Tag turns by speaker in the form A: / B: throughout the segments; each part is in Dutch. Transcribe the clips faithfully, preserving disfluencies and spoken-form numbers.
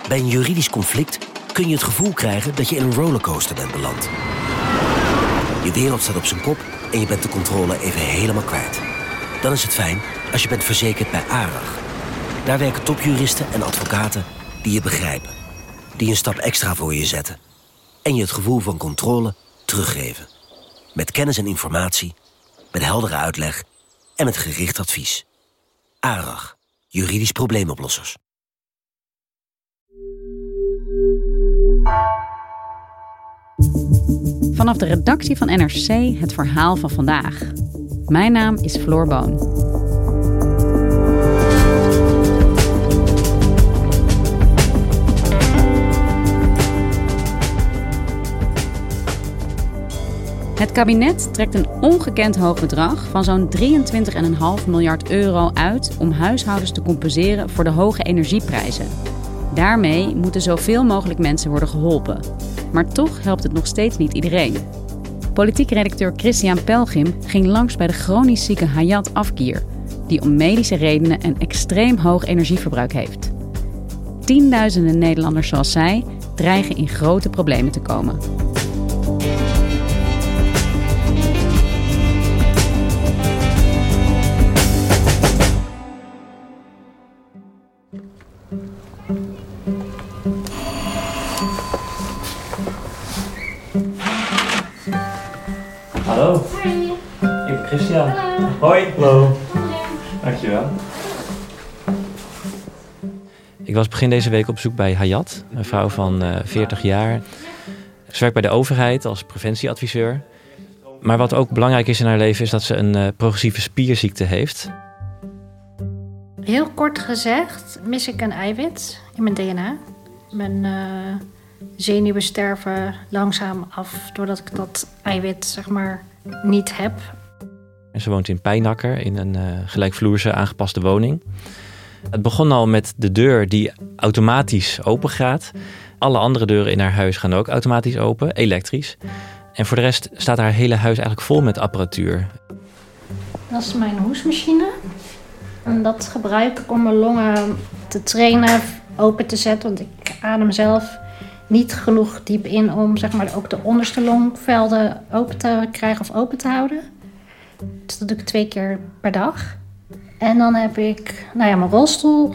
A: Bij een juridisch conflict kun je het gevoel krijgen dat je in een rollercoaster bent beland. Je wereld staat op zijn kop en je bent de controle even helemaal kwijt. Dan is het fijn als je bent verzekerd bij ARAG. Daar werken topjuristen en advocaten die je begrijpen. Die een stap extra voor je zetten. En je het gevoel van controle teruggeven. Met kennis en informatie, met heldere uitleg en met gericht advies. ARAG, juridisch probleemoplossers.
B: Vanaf de redactie van N R C het verhaal van vandaag. Mijn naam is Floor Boon. Het kabinet trekt een ongekend hoog bedrag van zo'n drieëntwintig komma vijf miljard euro uit om huishoudens te compenseren voor de hoge energieprijzen. Daarmee moeten zoveel mogelijk mensen worden geholpen. Maar toch helpt het nog steeds niet iedereen. Politiek redacteur Christian Pelgrim ging langs bij de chronisch zieke Hayat Afgier, die om medische redenen een extreem hoog energieverbruik heeft. Tienduizenden Nederlanders zoals zij dreigen in grote problemen te komen.
C: Hallo.
D: Hoi.
C: Ik ben Christian.
D: Hallo.
C: Hoi. Hallo.
D: Hallo.
C: Dankjewel. Ik was begin deze week op zoek bij Hayat, een vrouw van uh, veertig jaar. Ze werkt bij de overheid als preventieadviseur. Maar wat ook belangrijk is in haar leven is dat ze een uh, progressieve spierziekte heeft.
D: Heel kort gezegd mis ik een eiwit in mijn D N A. Mijn uh, zenuwen sterven langzaam af doordat ik dat eiwit zeg maar niet heb.
C: En ze woont in Pijnakker in een uh, gelijkvloerse aangepaste woning. Het begon al met de deur die automatisch open gaat. Alle andere deuren in haar huis gaan ook automatisch open, elektrisch. En voor de rest staat haar hele huis eigenlijk vol met apparatuur.
D: Dat is mijn hoestmachine. En dat gebruik ik om mijn longen te trainen, open te zetten. Want ik adem zelf niet genoeg diep in om zeg maar, ook de onderste longvelden open te krijgen of open te houden. Dus dat doe ik twee keer per dag. En dan heb ik nou ja, mijn rolstoel,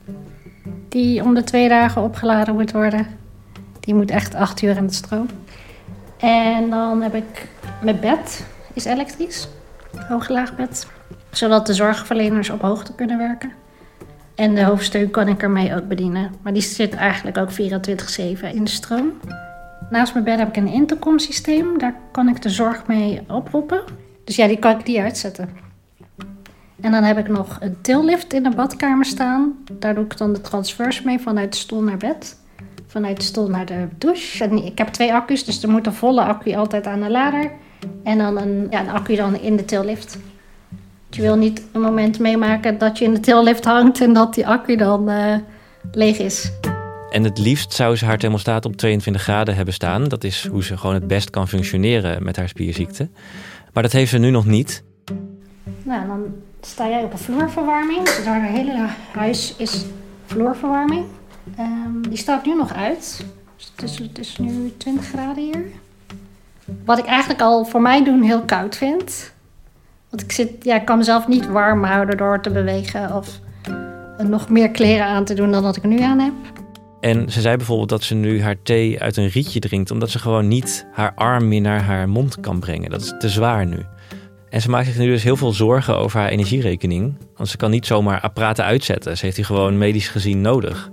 D: die om de twee dagen opgeladen moet worden. Die moet echt acht uur aan de stroom. En dan heb ik mijn bed, is elektrisch, hoog-laagbed. Zodat de zorgverleners op hoogte kunnen werken. En de hoofdsteun kan ik ermee ook bedienen. Maar die zit eigenlijk ook vierentwintig zeven in de stroom. Naast mijn bed heb ik een intercomsysteem. Daar kan ik de zorg mee oproepen. Dus ja, die kan ik die uitzetten. En dan heb ik nog een tillift in de badkamer staan. Daar doe ik dan de transfers mee vanuit de stoel naar bed. Vanuit de stoel naar de douche. En ik heb twee accu's, dus er moet een volle accu altijd aan de lader. En dan een, ja, een accu dan in de tillift. Je wil niet een moment meemaken dat je in de tillift hangt en dat die accu dan uh, leeg is.
C: En het liefst zou ze haar thermostaat op tweeëntwintig graden hebben staan. Dat is hoe ze gewoon het best kan functioneren met haar spierziekte. Maar dat heeft ze nu nog niet.
D: Nou, dan sta jij op een vloerverwarming. Dus haar hele huis is vloerverwarming. Um, die staat nu nog uit. Dus het, is, het is nu twintig graden hier. Wat ik eigenlijk al voor mij doen heel koud vind. Want ik, zit, ja, ik kan mezelf niet warm houden door te bewegen of nog meer kleren aan te doen dan dat ik nu aan heb.
C: En ze zei bijvoorbeeld dat ze nu haar thee uit een rietje drinkt, omdat ze gewoon niet haar arm meer naar haar mond kan brengen. Dat is te zwaar nu. En ze maakt zich nu dus heel veel zorgen over haar energierekening. Want ze kan niet zomaar apparaten uitzetten. Ze heeft die gewoon medisch gezien nodig.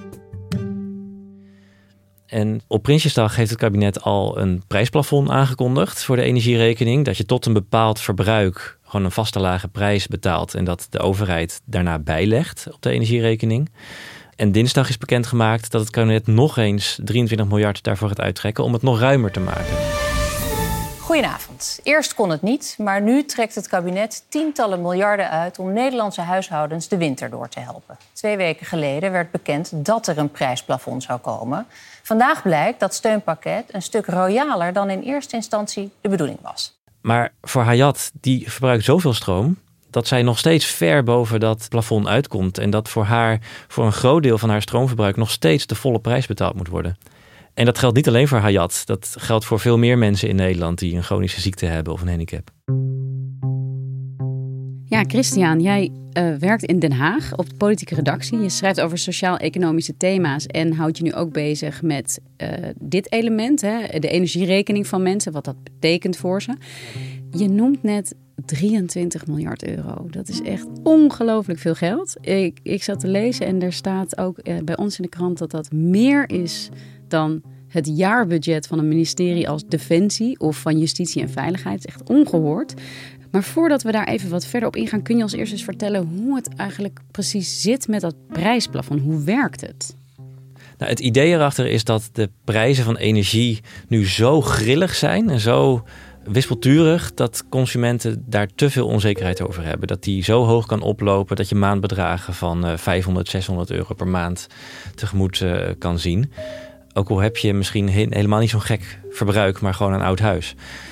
C: En op Prinsjesdag heeft het kabinet al een prijsplafond aangekondigd voor de energierekening. Dat je tot een bepaald verbruik gewoon een vaste lage prijs betaalt. En dat de overheid daarna bijlegt op de energierekening. En dinsdag is bekendgemaakt dat het kabinet nog eens drieëntwintig miljard daarvoor gaat uittrekken om het nog ruimer te maken.
E: Goedenavond. Eerst kon het niet, maar nu trekt het kabinet tientallen miljarden uit om Nederlandse huishoudens de winter door te helpen. Twee weken geleden werd bekend dat er een prijsplafond zou komen. Vandaag blijkt dat steunpakket een stuk royaler dan in eerste instantie de bedoeling was.
C: Maar voor Hayat, die verbruikt zoveel stroom dat zij nog steeds ver boven dat plafond uitkomt. En dat voor haar, voor een groot deel van haar stroomverbruik, nog steeds de volle prijs betaald moet worden. En dat geldt niet alleen voor Hayat. Dat geldt voor veel meer mensen in Nederland die een chronische ziekte hebben of een handicap.
B: Ja, Christian, jij uh, werkt in Den Haag op de politieke redactie. Je schrijft over sociaal-economische thema's en houdt je nu ook bezig met uh, dit element, hè, de energierekening van mensen, wat dat betekent voor ze. Je noemt net drieëntwintig miljard euro. Dat is echt ongelooflijk veel geld. Ik, ik zat te lezen en er staat ook uh, bij ons in de krant dat dat meer is dan het jaarbudget van een ministerie als Defensie of van Justitie en Veiligheid. Het is echt ongehoord. Maar voordat we daar even wat verder op ingaan, kun je ons eerst eens vertellen hoe het eigenlijk precies zit met dat prijsplafond. Hoe werkt het?
C: Nou, het idee erachter is dat de prijzen van energie nu zo grillig zijn en zo wispelturig dat consumenten daar te veel onzekerheid over hebben. Dat die zo hoog kan oplopen dat je maandbedragen van uh, vijfhonderd, zeshonderd euro per maand tegemoet uh, kan zien. Ook al heb je misschien he- helemaal niet zo'n gek verbruik, maar gewoon een oud huis.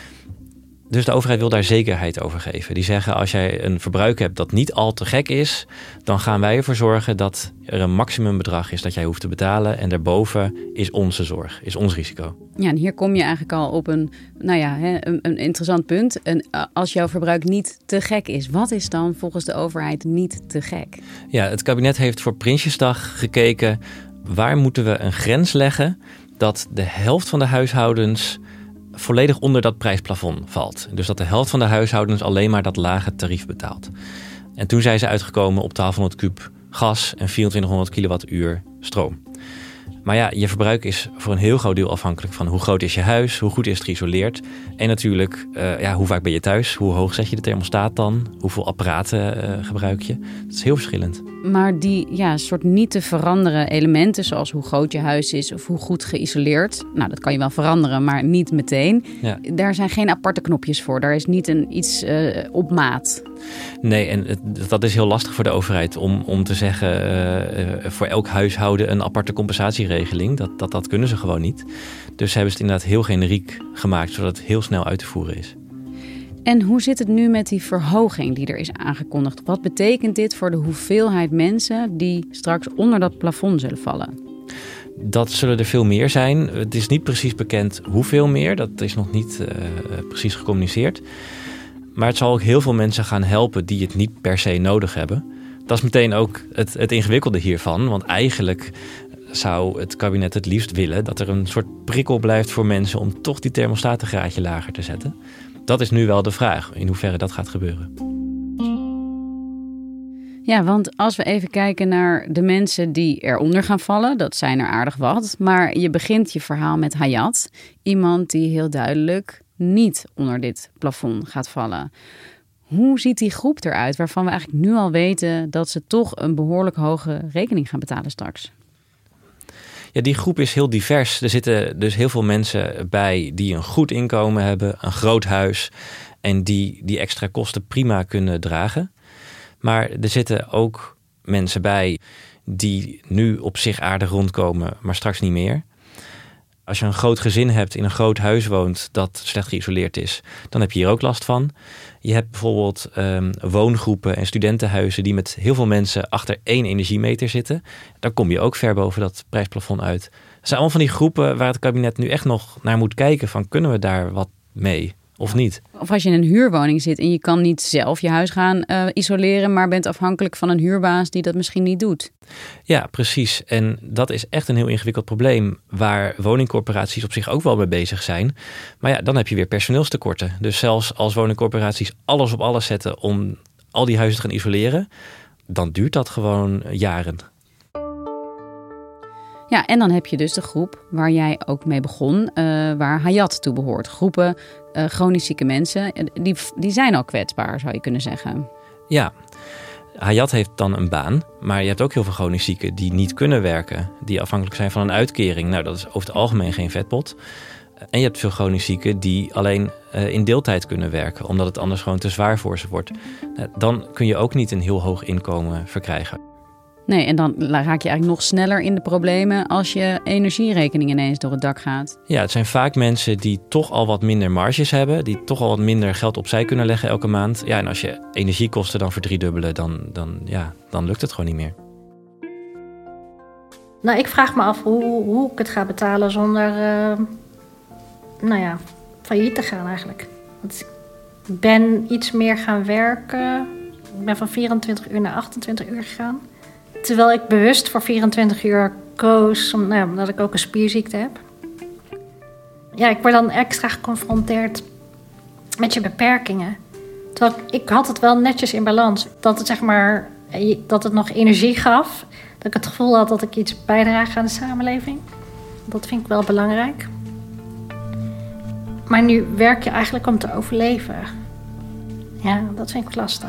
C: Dus de overheid wil daar zekerheid over geven. Die zeggen, als jij een verbruik hebt dat niet al te gek is, dan gaan wij ervoor zorgen dat er een maximumbedrag is dat jij hoeft te betalen. En daarboven is onze zorg, is ons risico.
B: Ja, en hier kom je eigenlijk al op een, nou ja, een, een interessant punt. En als jouw verbruik niet te gek is, wat is dan volgens de overheid niet te gek?
C: Ja, het kabinet heeft voor Prinsjesdag gekeken, waar moeten we een grens leggen dat de helft van de huishoudens volledig onder dat prijsplafond valt. Dus dat de helft van de huishoudens alleen maar dat lage tarief betaalt. En toen zijn ze uitgekomen op twaalfhonderd kuub gas en vierentwintighonderd kilowattuur stroom. Maar ja, je verbruik is voor een heel groot deel afhankelijk van hoe groot is je huis, hoe goed is het geïsoleerd. En natuurlijk, uh, ja, hoe vaak ben je thuis, hoe hoog zet je de thermostaat dan, hoeveel apparaten uh, gebruik je. Dat is heel verschillend.
B: Maar die ja, soort niet te veranderen elementen, zoals hoe groot je huis is of hoe goed geïsoleerd, nou dat kan je wel veranderen, maar niet meteen. Ja. Daar zijn geen aparte knopjes voor, daar is niet een, iets uh, op maat.
C: Nee, en het, dat is heel lastig voor de overheid om, om te zeggen uh, uh, voor elk huishouden een aparte compensatieregeling. Dat, dat, dat kunnen ze gewoon niet. Dus hebben ze het inderdaad heel generiek gemaakt, zodat het heel snel uit te voeren is.
B: En hoe zit het nu met die verhoging die er is aangekondigd? Wat betekent dit voor de hoeveelheid mensen die straks onder dat plafond zullen vallen?
C: Dat zullen er veel meer zijn. Het is niet precies bekend hoeveel meer. Dat is nog niet uh, precies gecommuniceerd. Maar het zal ook heel veel mensen gaan helpen die het niet per se nodig hebben. Dat is meteen ook het, het ingewikkelde hiervan. Want eigenlijk zou het kabinet het liefst willen dat er een soort prikkel blijft voor mensen om toch die thermostaat een graadje lager te zetten. Dat is nu wel de vraag, in hoeverre dat gaat gebeuren.
B: Ja, want als we even kijken naar de mensen die eronder gaan vallen, dat zijn er aardig wat. Maar je begint je verhaal met Hayat, iemand die heel duidelijk niet onder dit plafond gaat vallen. Hoe ziet die groep eruit waarvan we eigenlijk nu al weten dat ze toch een behoorlijk hoge rekening gaan betalen straks?
C: Ja, die groep is heel divers. Er zitten dus heel veel mensen bij die een goed inkomen hebben, een groot huis en die die extra kosten prima kunnen dragen. Maar er zitten ook mensen bij die nu op zich aardig rondkomen, maar straks niet meer. Als je een groot gezin hebt, in een groot huis woont dat slecht geïsoleerd is, dan heb je hier ook last van. Je hebt bijvoorbeeld um, woongroepen en studentenhuizen die met heel veel mensen achter één energiemeter zitten. Dan kom je ook ver boven dat prijsplafond uit. Het zijn allemaal van die groepen waar het kabinet nu echt nog naar moet kijken van kunnen we daar wat mee of niet.
B: Of als je in een huurwoning zit en je kan niet zelf je huis gaan uh, isoleren, maar bent afhankelijk van een huurbaas die dat misschien niet doet.
C: Ja, precies. En dat is echt een heel ingewikkeld probleem waar woningcorporaties op zich ook wel mee bezig zijn. Maar ja, dan heb je weer personeelstekorten. Dus zelfs als woningcorporaties alles op alles zetten om al die huizen te gaan isoleren, dan duurt dat gewoon jaren.
B: Ja, en dan heb je dus de groep waar jij ook mee begon, uh, waar Hayat toe behoort. Groepen uh, chronisch zieke mensen, die, die zijn al kwetsbaar, zou je kunnen zeggen.
C: Ja, Hayat heeft dan een baan, maar je hebt ook heel veel chronisch zieken die niet kunnen werken, die afhankelijk zijn van een uitkering. Nou, dat is over het algemeen geen vetpot. En je hebt veel chronisch zieken die alleen uh, in deeltijd kunnen werken, omdat het anders gewoon te zwaar voor ze wordt. Uh, dan kun je ook niet een heel hoog inkomen verkrijgen.
B: Nee, en dan raak je eigenlijk nog sneller in de problemen als je energierekening ineens door het dak gaat.
C: Ja, het zijn vaak mensen die toch al wat minder marges hebben, die toch al wat minder geld opzij kunnen leggen elke maand. Ja, en als je energiekosten dan verdriedubbelen, dan, dan, ja, dan lukt het gewoon niet meer.
D: Nou, ik vraag me af hoe, hoe ik het ga betalen zonder, uh, nou ja, failliet te gaan eigenlijk. Want ik ben iets meer gaan werken. Ik ben van vierentwintig uur naar achtentwintig uur gegaan. Terwijl ik bewust voor vierentwintig uur koos, om, nou, omdat ik ook een spierziekte heb. Ja, ik word dan extra geconfronteerd met je beperkingen. Terwijl ik, ik had het wel netjes in balans. Dat het, zeg maar, dat het nog energie gaf. Dat ik het gevoel had dat ik iets bijdraag aan de samenleving. Dat vind ik wel belangrijk. Maar nu werk je eigenlijk om te overleven. Ja, dat vind ik lastig.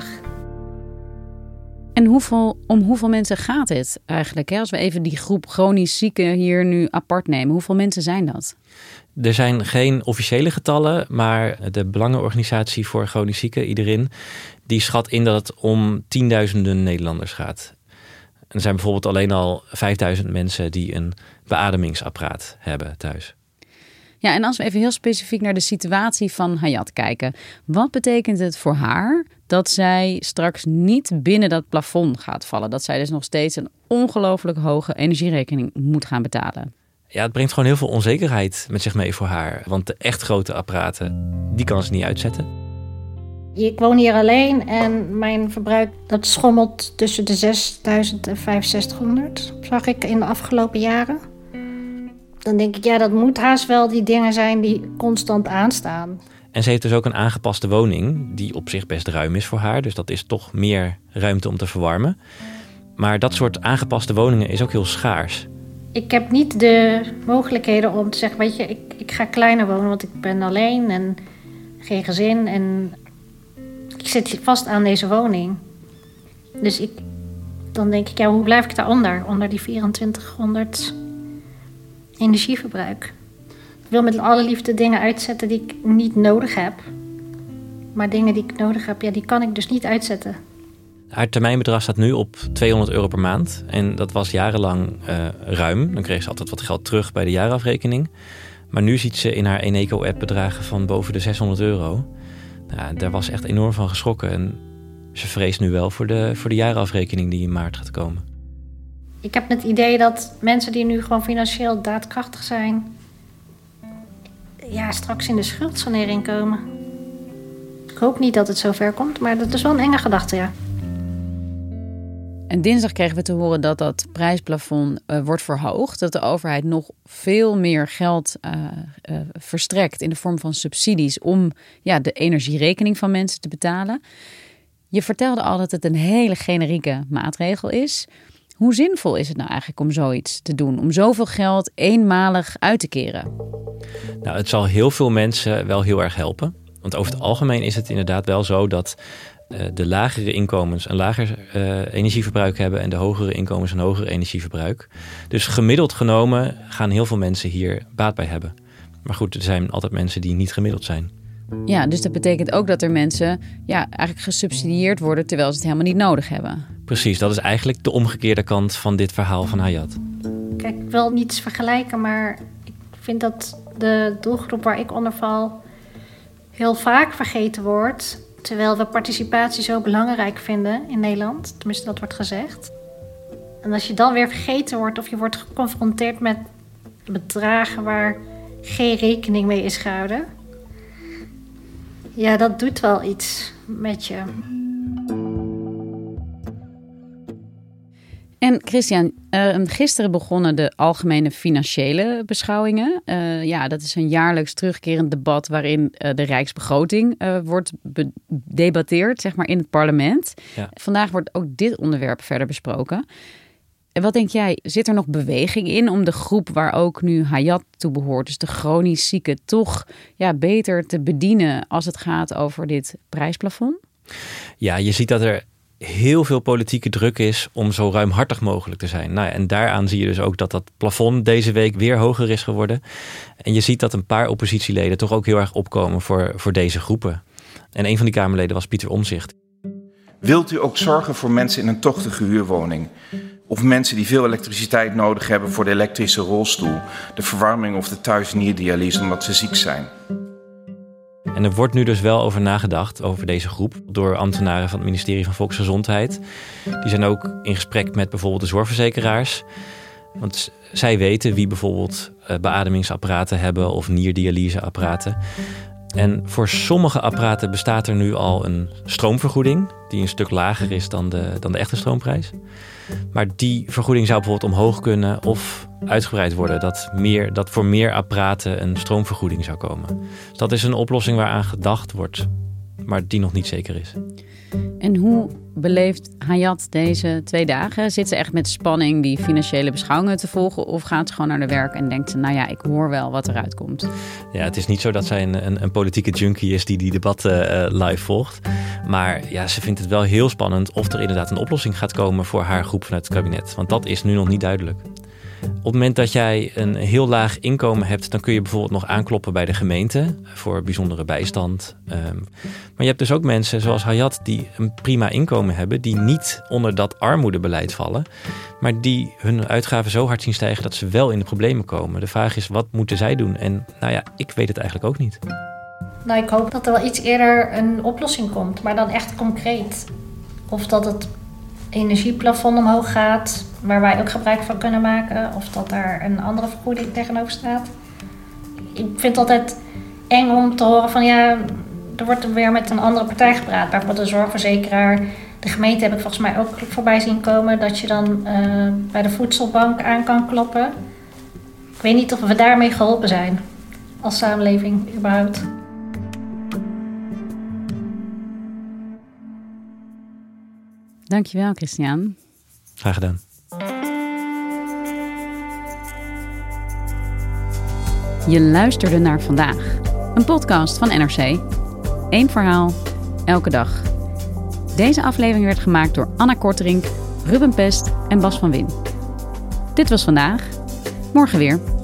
B: En hoeveel, om hoeveel mensen gaat het eigenlijk? Hè? Als we even die groep chronisch zieken hier nu apart nemen. Hoeveel mensen zijn dat?
C: Er zijn geen officiële getallen, maar de Belangenorganisatie voor Chronisch Zieken, iedereen, die schat in dat het om tienduizenden Nederlanders gaat. En er zijn bijvoorbeeld alleen al vijfduizend mensen die een beademingsapparaat hebben thuis.
B: Ja, en als we even heel specifiek naar de situatie van Hayat kijken. Wat betekent het voor haar dat zij straks niet binnen dat plafond gaat vallen? Dat zij dus nog steeds een ongelooflijk hoge energierekening moet gaan betalen?
C: Ja, het brengt gewoon heel veel onzekerheid met zich mee voor haar. Want de echt grote apparaten, die kan ze niet uitzetten.
D: Ik woon hier alleen en mijn verbruik dat schommelt tussen de zesduizend en vijfenzestighonderd. Zag ik in de afgelopen jaren. Dan denk ik, ja, dat moet haast wel die dingen zijn die constant aanstaan.
C: En ze heeft dus ook een aangepaste woning die op zich best ruim is voor haar. Dus dat is toch meer ruimte om te verwarmen. Maar dat soort aangepaste woningen is ook heel schaars.
D: Ik heb niet de mogelijkheden om te zeggen, weet je, ik, ik ga kleiner wonen, want ik ben alleen en geen gezin. En ik zit vast aan deze woning. Dus ik, dan denk ik, ja, hoe blijf ik daaronder? Onder die vierentwintighonderd energieverbruik. Ik wil met alle liefde dingen uitzetten die ik niet nodig heb. Maar dingen die ik nodig heb, ja, die kan ik dus niet uitzetten.
C: Haar termijnbedrag staat nu op tweehonderd euro per maand. En dat was jarenlang uh, ruim. Dan kreeg ze altijd wat geld terug bij de jaarafrekening. Maar nu ziet ze in haar Eneco-app bedragen van boven de zeshonderd euro. Nou, daar was echt enorm van geschrokken. En ze vreest nu wel voor de, voor de jaarafrekening die in maart gaat komen.
D: Ik heb het idee dat mensen die nu gewoon financieel daadkrachtig zijn, ja, straks in de schuldsanering komen. Ik hoop niet dat het zover komt, maar dat is wel een enge gedachte, ja.
B: En dinsdag kregen we te horen dat dat prijsplafond uh, wordt verhoogd. Dat de overheid nog veel meer geld uh, uh, verstrekt in de vorm van subsidies om ja, de energierekening van mensen te betalen. Je vertelde al dat het een hele generieke maatregel is. Hoe zinvol is het nou eigenlijk om zoiets te doen? Om zoveel geld eenmalig uit te keren?
C: Nou, het zal heel veel mensen wel heel erg helpen. Want over het algemeen is het inderdaad wel zo dat uh, de lagere inkomens een lager uh, energieverbruik hebben en de hogere inkomens een hoger energieverbruik. Dus gemiddeld genomen gaan heel veel mensen hier baat bij hebben. Maar goed, er zijn altijd mensen die niet gemiddeld zijn.
B: Ja, dus dat betekent ook dat er mensen ja, eigenlijk gesubsidieerd worden terwijl ze het helemaal niet nodig hebben.
C: Precies, dat is eigenlijk de omgekeerde kant van dit verhaal van Hayat.
D: Kijk, ik wil niets vergelijken, maar ik vind dat de doelgroep waar ik onder val heel vaak vergeten wordt. Terwijl we participatie zo belangrijk vinden in Nederland. Tenminste, dat wordt gezegd. En als je dan weer vergeten wordt of je wordt geconfronteerd met bedragen waar geen rekening mee is gehouden. Ja, dat doet wel iets met je.
B: En Christian, uh, gisteren begonnen de algemene financiële beschouwingen. Uh, ja, dat is een jaarlijks terugkerend debat waarin uh, de rijksbegroting uh, wordt gedebatteerd, zeg maar, in het parlement. Ja. Vandaag wordt ook dit onderwerp verder besproken. En wat denk jij, zit er nog beweging in om de groep waar ook nu Hayat toe behoort, dus de chronisch zieken, toch ja, beter te bedienen als het gaat over dit prijsplafond?
C: Ja, je ziet dat er heel veel politieke druk is om zo ruimhartig mogelijk te zijn. Nou ja, en daaraan zie je dus ook dat dat plafond deze week weer hoger is geworden. En je ziet dat een paar oppositieleden toch ook heel erg opkomen voor, voor deze groepen. En een van die Kamerleden was Pieter Omtzigt.
F: Wilt u ook zorgen voor mensen in een tochtige huurwoning? Of mensen die veel elektriciteit nodig hebben voor de elektrische rolstoel, de verwarming of de thuisnierdialyse omdat ze ziek zijn.
C: En er wordt nu dus wel over nagedacht, over deze groep, door ambtenaren van het ministerie van Volksgezondheid. Die zijn ook in gesprek met bijvoorbeeld de zorgverzekeraars. Want zij weten wie bijvoorbeeld beademingsapparaten hebben of nierdialyseapparaten. En voor sommige apparaten bestaat er nu al een stroomvergoeding die een stuk lager is dan de, dan de echte stroomprijs. Maar die vergoeding zou bijvoorbeeld omhoog kunnen of uitgebreid worden. Dat, meer, dat voor meer apparaten een stroomvergoeding zou komen. Dus dat is een oplossing waaraan gedacht wordt, maar die nog niet zeker is.
B: En hoe beleeft Hayat deze twee dagen? Zit ze echt met spanning die financiële beschouwingen te volgen? Of gaat ze gewoon naar de werk en denkt ze, nou ja, ik hoor wel wat eruit komt?
C: Ja, het is niet zo dat zij een, een, een politieke junkie is die die debatten uh, live volgt. Maar ja, ze vindt het wel heel spannend of er inderdaad een oplossing gaat komen voor haar groep vanuit het kabinet. Want dat is nu nog niet duidelijk. Op het moment dat jij een heel laag inkomen hebt, dan kun je bijvoorbeeld nog aankloppen bij de gemeente voor bijzondere bijstand. Um, maar je hebt dus ook mensen zoals Hayat die een prima inkomen hebben, die niet onder dat armoedebeleid vallen, maar die hun uitgaven zo hard zien stijgen dat ze wel in de problemen komen. De vraag is, wat moeten zij doen? En nou ja, ik weet het eigenlijk ook niet.
D: Nou, ik hoop dat er wel iets eerder een oplossing komt, maar dan echt concreet. Of dat het energieplafond omhoog gaat, waar wij ook gebruik van kunnen maken. Of dat daar een andere vergoeding tegenover staat. Ik vind het altijd eng om te horen van ja, er wordt weer met een andere partij gepraat. Bijvoorbeeld de zorgverzekeraar. De gemeente heb ik volgens mij ook voorbij zien komen dat je dan uh, bij de voedselbank aan kan kloppen. Ik weet niet of we daarmee geholpen zijn als samenleving überhaupt.
B: Dankjewel, Christian.
C: Graag gedaan.
B: Je luisterde naar Vandaag, een podcast van N R C. Eén verhaal, elke dag. Deze aflevering werd gemaakt door Anna Korterink, Ruben Pest en Bas van Win. Dit was Vandaag. Morgen weer.